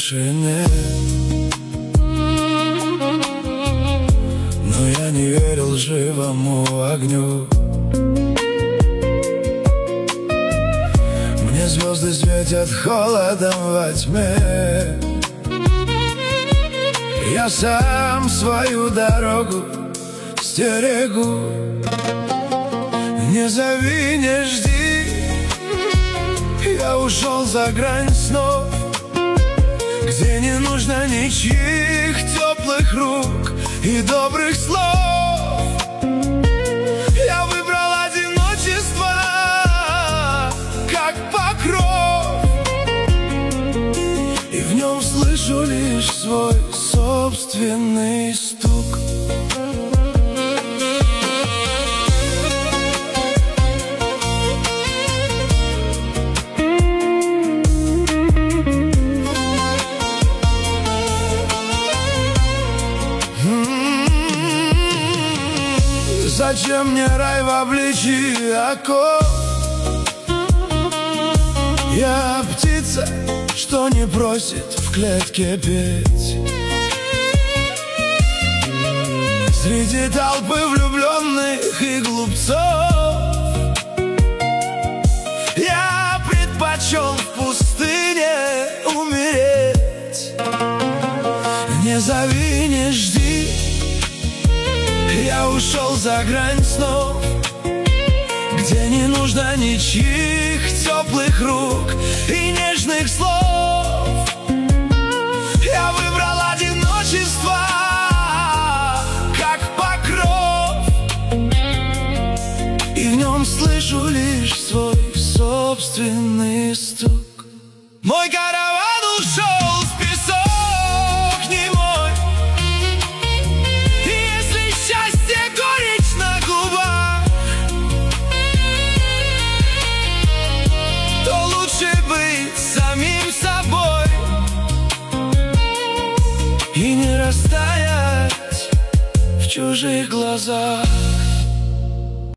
тишине. Но я не верил живому огню. Мне звезды светят холодом во тьме. Я сам свою дорогу стерегу. Не зови, не жди, я ушел за грань снов, где не нужно ничьих теплых рук и добрых слов. Я выбрал одиночество, как покров, и в нем слышу лишь свой собственный стук. Зачем мне рай в обличии оков? Я птица, что не просит в клетке петь. Среди толпы влюбленных и глупцов я предпочел в пустыне умереть. Не зови, не жди, я ушел за грань снов, где не нужно ничьих теплых рук и нежных слов. Я выбрал одиночество, как покров, и в нем слышу лишь свой собственный стук. Мой караван ушел в песок немой, и если счастье горечь на губах, то лучше быть самим собой и не растаять в чужих глазах.